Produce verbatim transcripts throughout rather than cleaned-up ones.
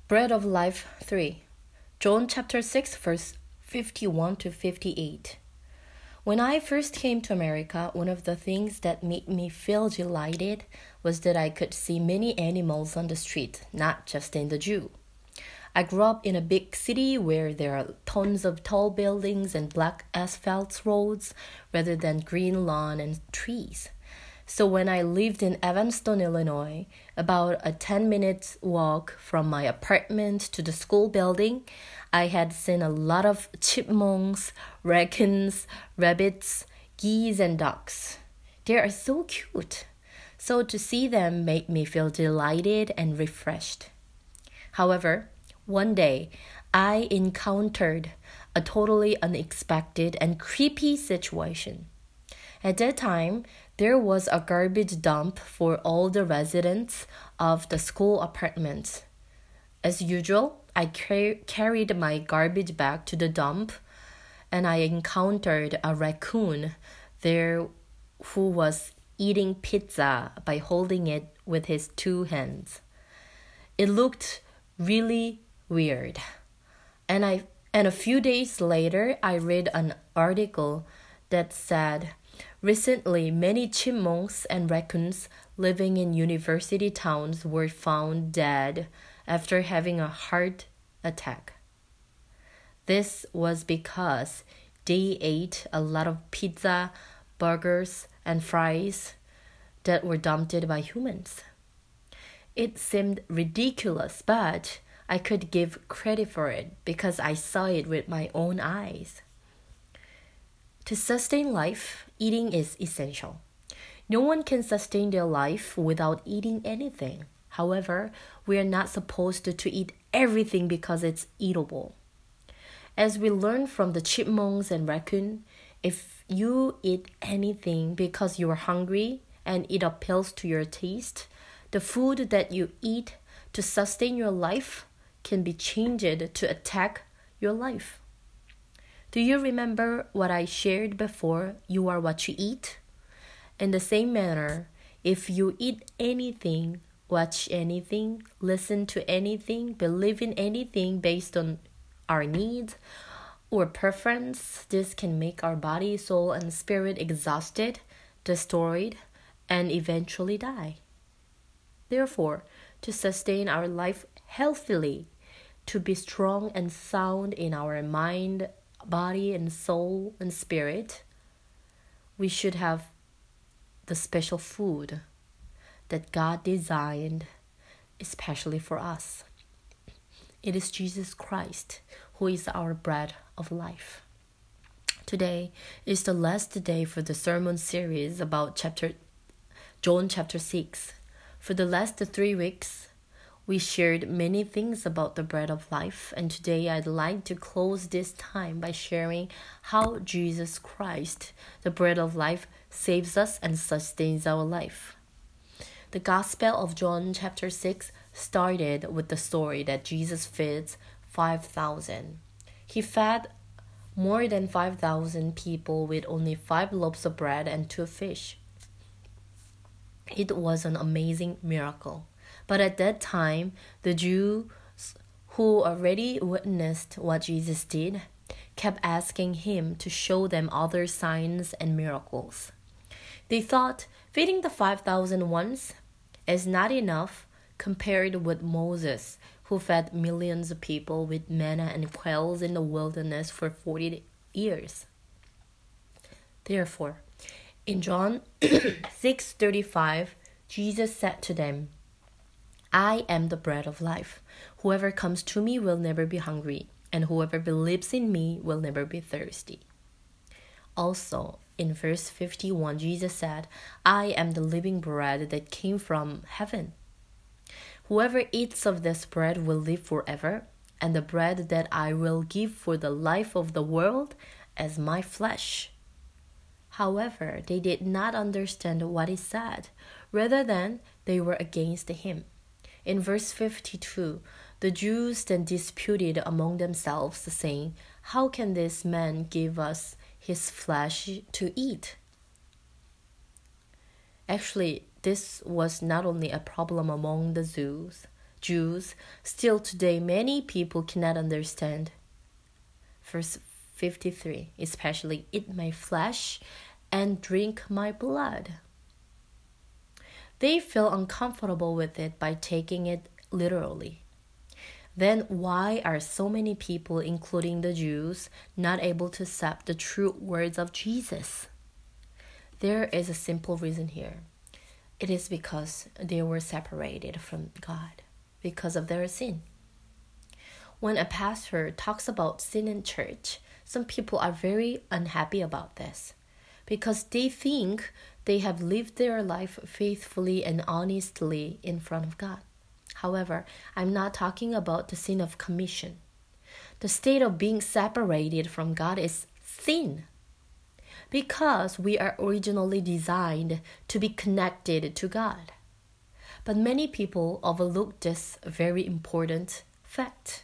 Bread of Life three. John chapter six verse fifty-one to fifty-eight. When I first came to America, one of the things that made me feel delighted was that I could see many animals on the street, not just in the zoo. I grew up in a big city where there are tons of tall buildings and black asphalt roads rather than green lawn and trees. So when I lived in Evanston, Illinois, about a ten minute walk from my apartment to the school building, I had seen a lot of chipmunks, raccoons, rabbits, geese, and ducks. They are so cute. So to see them made me feel delighted and refreshed. However, one day, I encountered a totally unexpected and creepy situation. At that time, there was a garbage dump for all the residents of the school apartments. As usual, I car- carried my garbage bag to the dump, and I encountered a raccoon there who was eating pizza by holding it with his two hands. It looked really weird. And I and a few days later, I read an article that said, recently, many chipmunks and raccoons living in university towns were found dead after having a heart attack. This was because they ate a lot of pizza, burgers, and fries that were dumped by humans. It seemed ridiculous, but I could give credit for it because I saw it with my own eyes. To sustain life, eating is essential. No one can sustain their life without eating anything. However, we are not supposed to, to eat everything because it's eatable. As we learn from the chipmunks and raccoon, if you eat anything because you are hungry and it appeals to your taste, the food that you eat to sustain your life can be changed to attack your life. Do you remember what I shared before? You are what you eat. In the same manner, if you eat anything, watch anything, listen to anything, believe in anything based on our needs or preference, this can make our body, soul, and spirit exhausted, destroyed, and eventually die. Therefore, to sustain our life healthily, to be strong and sound in our mind, body, and soul, and spirit, we should have the special food that God designed especially for us. It is Jesus Christ who is our bread of life. Today is the last day for the sermon series about chapter John chapter six. For the last three weeks, we shared many things about the bread of life, and today I'd like to close this time by sharing how Jesus Christ, the bread of life, saves us and sustains our life. The Gospel of John chapter six started with the story that Jesus feeds five thousand. He fed more than five thousand people with only five loaves of bread and two fish. It was an amazing miracle. But at that time, the Jews who already witnessed what Jesus did kept asking him to show them other signs and miracles. They thought feeding the five thousand once is not enough compared with Moses, who fed millions of people with manna and quails in the wilderness for forty years. Therefore, in John six thirty-five, Jesus said to them, I am the bread of life. Whoever comes to me will never be hungry, and whoever believes in me will never be thirsty. Also, in verse fifty-one, Jesus said, I am the living bread that came from heaven. Whoever eats of this bread will live forever, and the bread that I will give for the life of the world is my flesh. However, they did not understand what he said. Rather than they were against him. In verse fifty-two, the Jews then disputed among themselves, saying, How can this man give us his flesh to eat? Actually, this was not only a problem among the Jews. Jews, still today many people cannot understand. Verse fifty-three, especially eat my flesh and drink my blood. They feel uncomfortable with it by taking it literally. Then why are so many people, including the Jews, not able to accept the true words of Jesus? There is a simple reason here. It is because they were separated from God because of their sin. When a pastor talks about sin in church, some people are very unhappy about this because they think they have lived their life faithfully and honestly in front of God. However, I'm not talking about the sin of commission. The state of being separated from God is sin, because we are originally designed to be connected to God. But many people overlook this very important fact.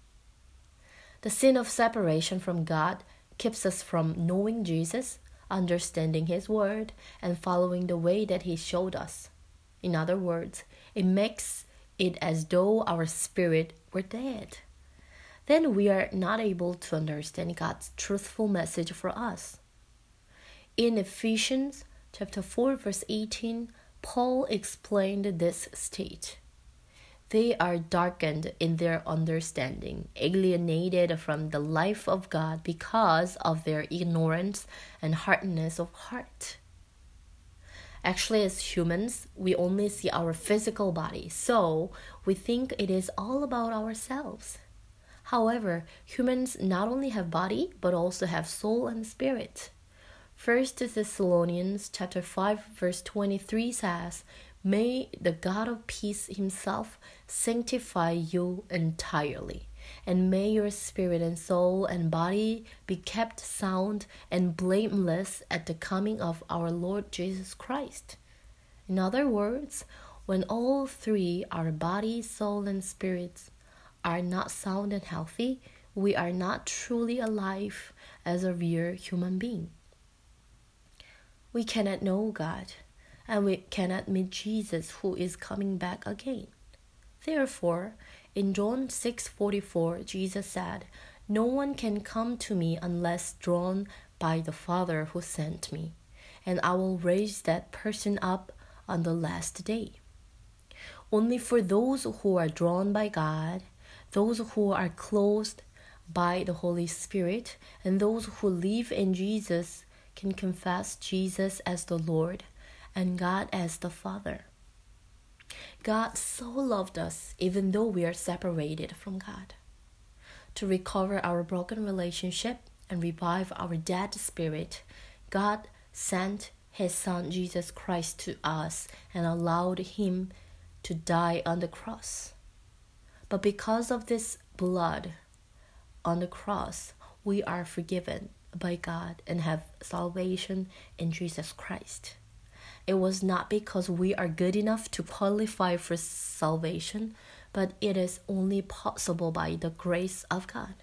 The sin of separation from God keeps us from knowing Jesus, understanding His word, and following the way that He showed us. In other words, it makes it as though our spirit were dead. Then we are not able to understand God's truthful message for us. In Ephesians chapter four, verse eighteen, Paul explained this state. They are darkened in their understanding, alienated from the life of God because of their ignorance and hardness of heart. Actually, as humans, we only see our physical body, so we think it is all about ourselves. However, humans not only have body, but also have soul and spirit. First Thessalonians chapter five, verse twenty-three says, "May the God of peace Himself sanctify you entirely, and may your spirit and soul and body be kept sound and blameless at the coming of our Lord Jesus Christ." In other words, when all three, our body, soul, and spirits, are not sound and healthy, we are not truly alive as a real human being. We cannot know God, and we cannot meet Jesus who is coming back again. Therefore, in John six forty-four, Jesus said, "No one can come to me unless drawn by the Father who sent me, and I will raise that person up on the last day." Only for those who are drawn by God, those who are clothed by the Holy Spirit, and those who live in Jesus can confess Jesus as the Lord and God as the Father. God so loved us even though we are separated from God. To recover our broken relationship and revive our dead spirit, God sent His Son Jesus Christ to us and allowed Him to die on the cross. But because of this blood on the cross, we are forgiven by God and have salvation in Jesus Christ. It was not because we are good enough to qualify for salvation, but it is only possible by the grace of God.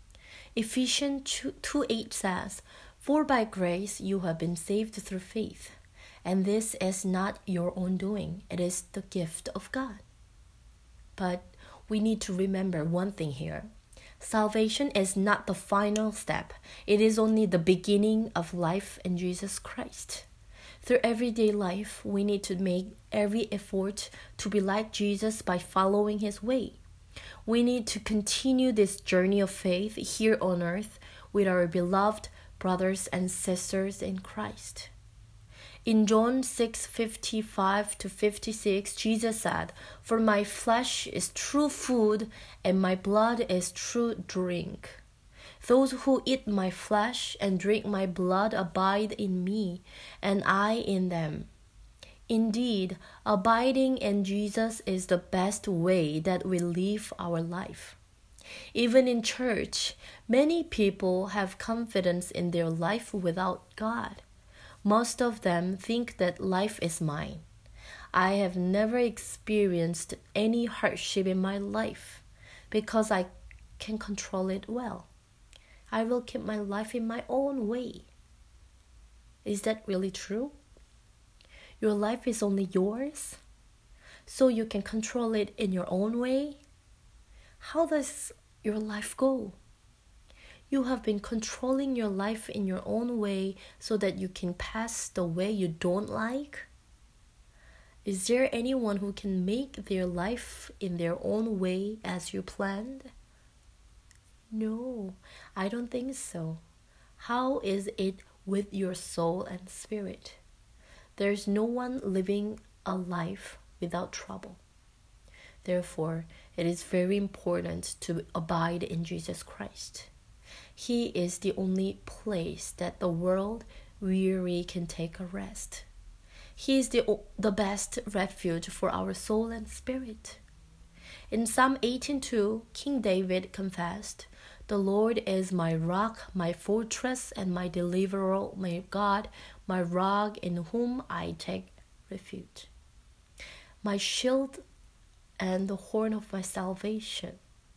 Ephesians two eight says, "For by grace you have been saved through faith, and this is not your own doing, it is the gift of God." But we need to remember one thing here. Salvation is not the final step. It is only the beginning of life in Jesus Christ. Through everyday life, we need to make every effort to be like Jesus by following His way. We need to continue this journey of faith here on earth with our beloved brothers and sisters in Christ. In John six fifty-five to fifty-six, Jesus said, "For my flesh is true food, and my blood is true drink. Those who eat my flesh and drink my blood abide in me, and I in them." Indeed, abiding in Jesus is the best way that we live our life. Even in church, many people have confidence in their life without God. Most of them think that life is mine. I have never experienced any hardship in my life because I can control it well. I will keep my life in my own way. Is that really true? Your life is only yours? so you can control it in your own way? How does your life go? You have been controlling your life in your own way so that you can pass the way you don't like? Is there anyone who can make their life in their own way as you planned? No, I don't think so. How is it with your soul and spirit? There's no one living a life without trouble. Therefore, it is very important to abide in Jesus Christ. He is the only place that the world weary can take a rest. He is the, the best refuge for our soul and spirit. In Psalm eighteen two, King David confessed, "The Lord is my rock, my fortress, and my deliverer, my God, my rock in whom I take refuge. My shield and the horn of my salvation.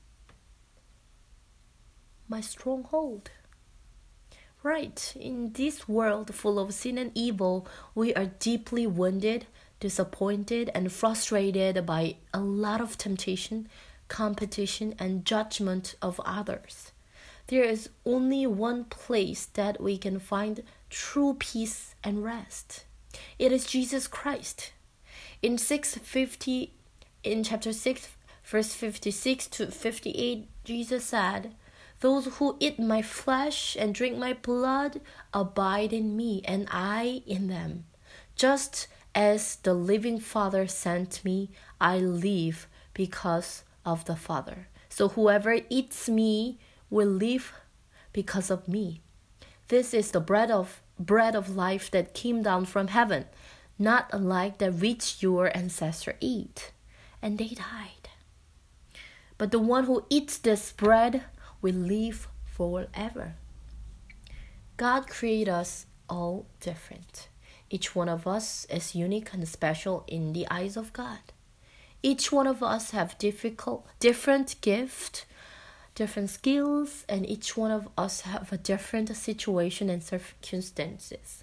My stronghold." Right, in this world full of sin and evil, we are deeply wounded, disappointed, and frustrated by a lot of temptation, competition, and judgment of others. There is only one place that we can find true peace and rest. It is Jesus Christ. In six fifty, in chapter six, verse fifty-six to fifty-eight, Jesus said, "Those who eat my flesh and drink my blood abide in me, and I in them. Just as the living Father sent me, I live because of the Father. So whoever eats me will live because of me. This is the bread of bread of life that came down from heaven, not like that which your ancestors ate, and they died. But the one who eats this bread will live forever." God created us all different. Each one of us is unique and special in the eyes of God. Each one of us have difficult, different gifts, different skills, and each one of us have a different situation and circumstances.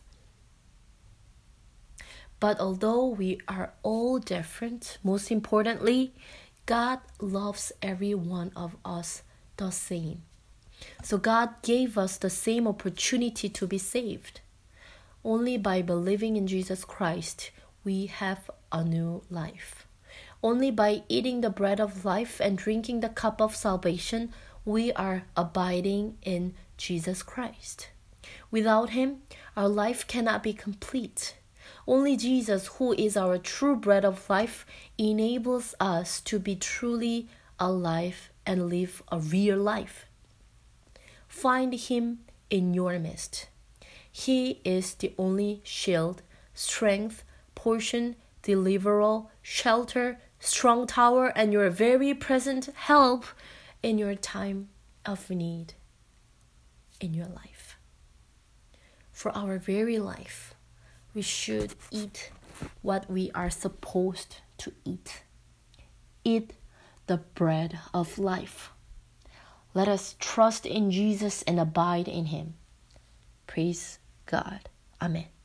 But although we are all different, most importantly, God loves every one of us the same. So God gave us the same opportunity to be saved. Only by believing in Jesus Christ, we have a new life. Only by eating the bread of life and drinking the cup of salvation, we are abiding in Jesus Christ. Without Him, our life cannot be complete. Only Jesus, who is our true bread of life, enables us to be truly alive and live a real life. Find Him in your midst. He is the only shield, strength, portion, deliverer, shelter, strong tower, and your very present help in your time of need in your life. For our very life, we should eat what we are supposed to eat. Eat the bread of life. Let us trust in Jesus and abide in Him. Praise God. Amen.